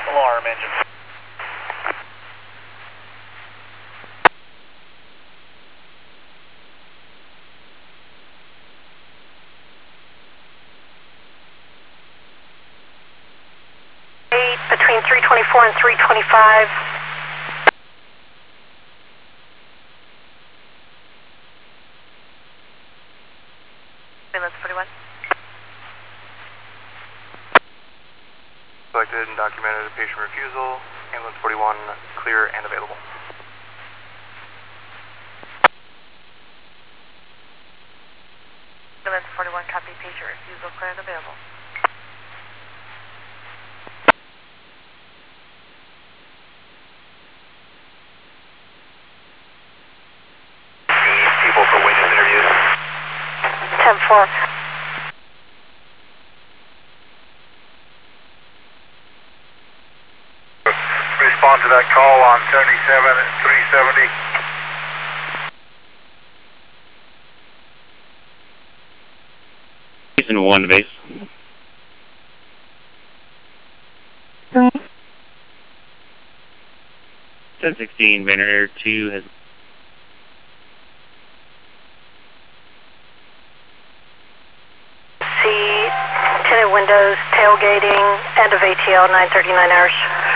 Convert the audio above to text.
alarm engine. Between 324 and 325. Ambulance 41. Collected and documented patient refusal. Ambulance 41 clear and available. Ambulance 41 copy, patient refusal clear and available. People for witness interviews. 10-4. Respond to that call on 77 and 370. Season 1 base. Hmm. 1016, Vanner 2 has See tinted windows, tailgating, end of ATL, 9:39 hours.